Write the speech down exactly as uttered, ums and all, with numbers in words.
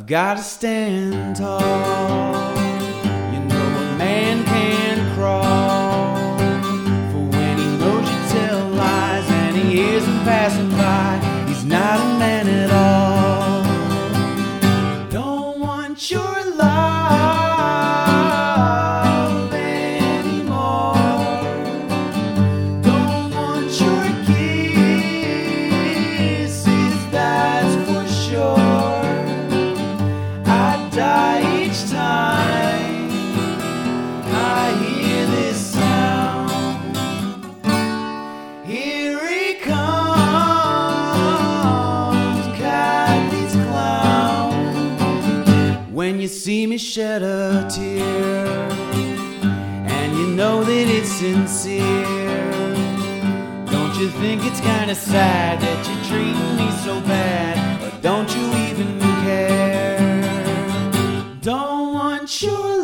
gotta stand tall. You know a man can crawl, for when he knows you tell lies and he hears them passing by, he's not a man at all. Don't want your love anymore. Don't want your kisses, that's for sure. Die each time I hear this sound. Here he comes, Kathy's clown. When you see me shed a tear, and you know that it's sincere, don't you think it's kinda sad that you're treating me so bad? Or don't you even care? Don't want your